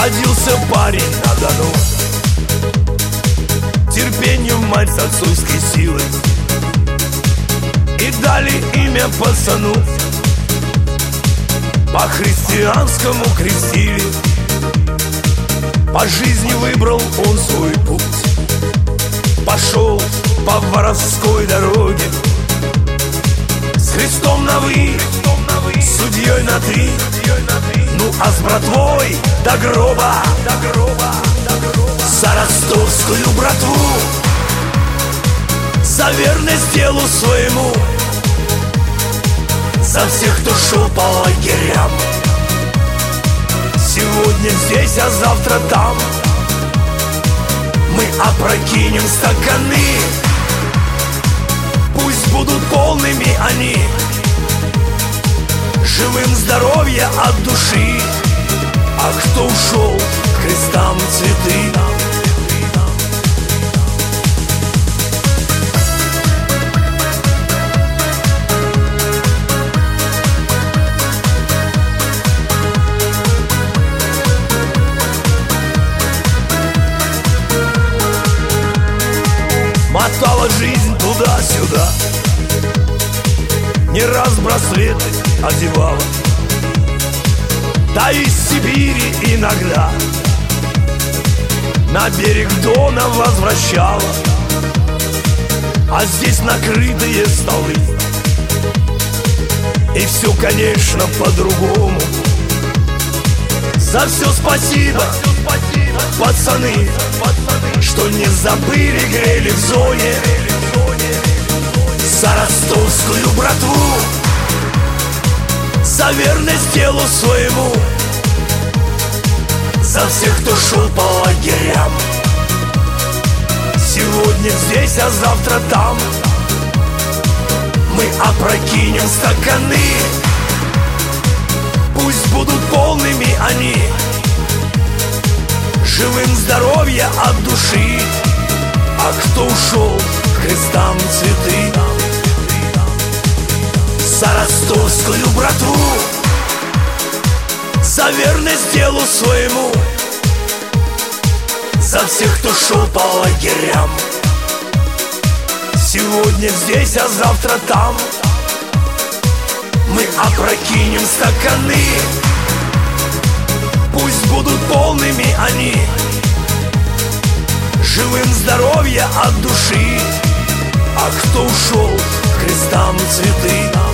Родился парень на Дону, терпению мать с отцовской силой, и дали имя пацану, по-христианскому крестили. По жизни выбрал он свой путь, пошел по воровской дороге, с Христом на «вы», судьей на «ты», ну а с братвой до гроба, за ростовскую братву, за верность делу своему, за всех, кто шел по лагерям. Сегодня здесь, а завтра там мы опрокинем стаканы. Пусть будут полными они, живым здоровья от души. А кто ушел, к крестам цветы. Мотала жизнь туда-сюда, не раз браслеты одевала, да из Сибири иногда на берег Дона возвращала. А здесь накрытые столы, и все, конечно, по-другому. За все спасибо, пацаны, что не забыли, грели в зоне. За ростовскую братву, за верность делу своему, за всех, кто шел по лагерям. Сегодня здесь, а завтра там мы опрокинем стаканы. Пусть будут полными они, живым здоровья от души. А кто ушел, к крестам цветы. За ростовскую братву, за верность делу своему, за всех, кто шел по лагерям. Сегодня здесь, а завтра там мы опрокинем стаканы. Пусть будут полными они, живым здоровья от души. А кто ушел, к крестам цветы.